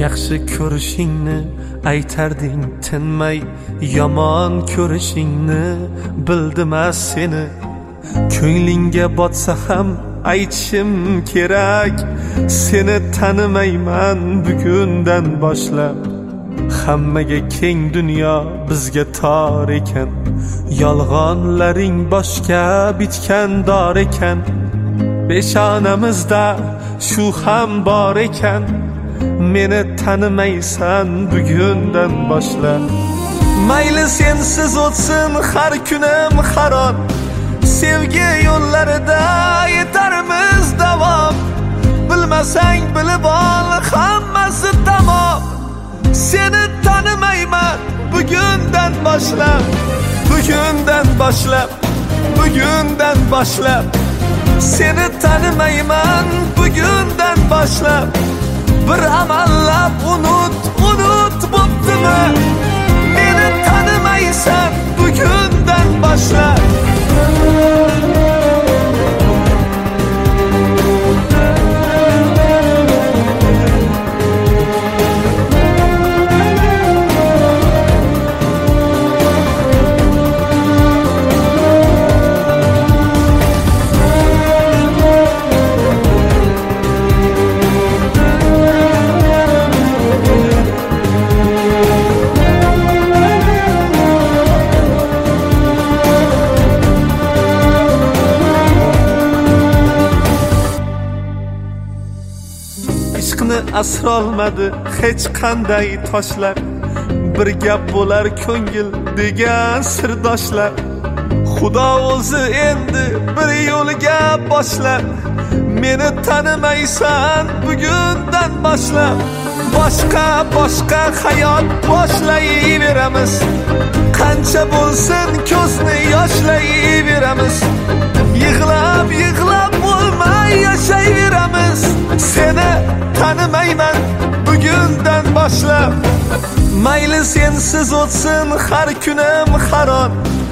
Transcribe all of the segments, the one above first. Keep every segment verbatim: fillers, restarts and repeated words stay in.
Yaxshi ko'rishingni aytarding tinmay, yomon ko'rishingni bildim-a seni. Ko'nglingga botsa ham aytishim kerak, seni tanimayman bugundan boshlab. Hammaga keng dunyo bizga tor ekan, yolg'onlaring boshga bitgan dor ekan. Peshonamizda shu ham bor ekan, meni tanimaysan bugundan boshlab. Mayli sensiz o'tsin har kunim harom, sevgi yo'llarida yetarmiz davom. Bilmasang bilib ol, hammasi tamom. Seni tanimayman bugundan boshlab, bugundan boshlab, bugundan boshlab. Seni tanimayman bugundan boshlab. Bir amallab unut, unut bo'ptimi? Meni tanimaysan bugundan boshlab. Ishqni asrolmadi hech qanday toshlar, bir gap bo'lar ko'ngil degan sirdoshlar. Xudo o'zi endi bir yo'lga boshlar, meni tanimaysan bugundan boshlab. Boshqa boshqa hayot boshlayveramiz, qancha bo'lsin ko'zni yoshlayveramiz. Yig'lab yig'lab bo'lmay yashayveramiz. Seni tanimayman bugundan boshlab. Mayli sensiz o'tsin har kunim harom,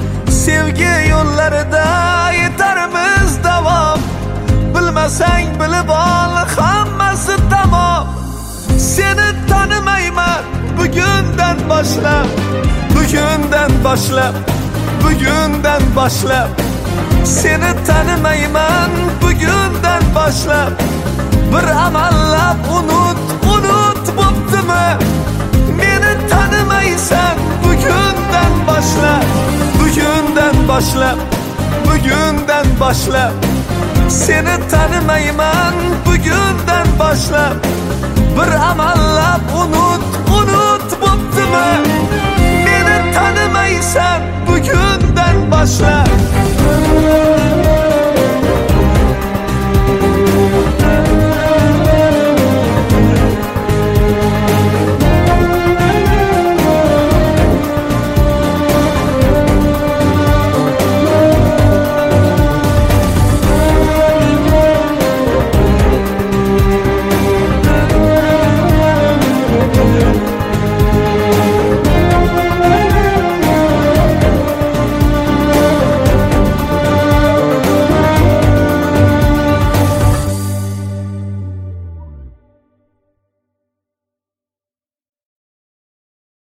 sevgi yo'llarida yetarmiz davom. Bilmasang bilib ol, hammasi tamom. Seni tanimayman bugundan boshlab, bugundan boshlab, bugundan boshlab. Seni tanimayman bugundan boshlab. Bir amallab unut, unut bo'ptimi? Meni tanimaysan bugundan boshlab, bugundan boshlab, bugundan boshlab. Seni tanimayman bugundan boshlab. Bir amallab unut, unut bo'ptimi? Meni tanimaysan bugundan boshlab.